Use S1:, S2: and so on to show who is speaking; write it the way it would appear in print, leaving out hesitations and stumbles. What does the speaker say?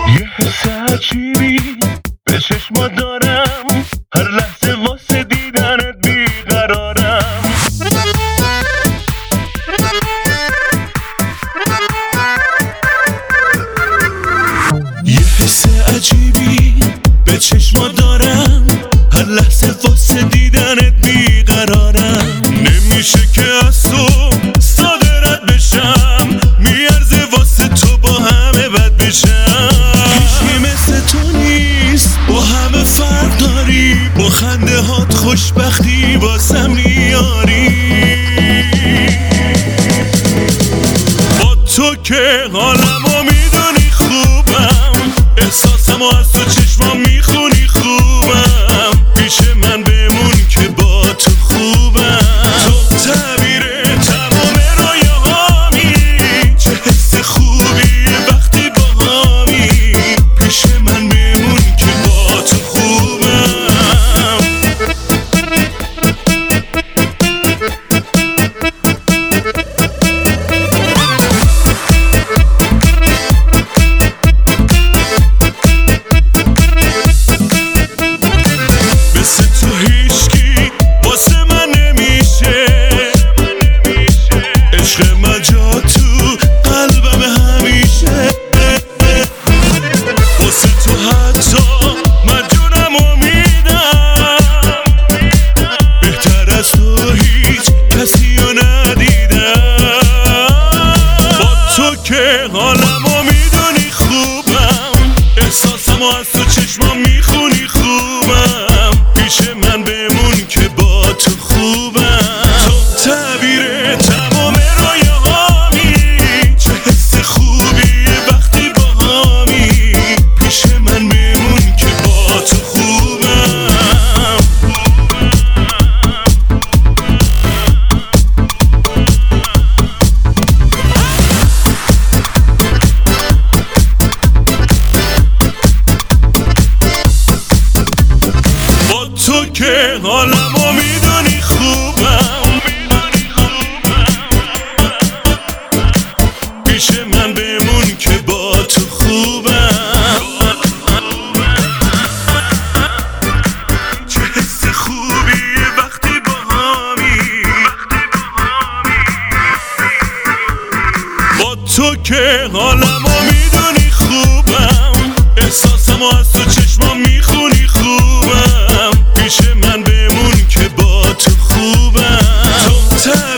S1: یه حس عجیبی به چشما دارم، هر لحظه واسه دیدنت بیقرارم. یه حس عجیبی به چشما دارم، هر لحظه واسه دیدنت بیقرارم. نمیشه که از تو ساده رد بشم، میارزه واسه تو با همه بد بشم. هیچی مثل تو نیست، با همه فرق داری، با خنده هات خوشبختی واسم میاری. با تو که حالمو میدونی خوبم، احساسمو از تو چشما میخونی خوبم. پیش من بمون که با تو خوبم. تو تعبیر تمام رویاهامی، چه حس خوبی وقتی با هامی. پیش من بمون که با تو خوبم. مثل تو هیچکی واسه من نمیشه، عشق من جا تو قلبم همیشه. واسه تو حتی من جونمو میدم، بهتر از تو هیچ کسیو ندیدم. با تو که حالمو میدونی خوبم، احساسمو از تو چشما میخونی خوبم. پیش من بمون که با تو خوبم. تو تعبیر تمام رویاهامی، چه حس خوبی وقتی با هامی. پیش من بمون که با تو خوبم. با تو که حالمو میدونی خوبم، پیش من بمون که با تو خوبم. چه حس خوبی وقتی با هامی. با تو که حالمو میدونی خوبم، احساسمو از تو چشما میخونی خوبم. پیش من بمون که با تو خوبم. تو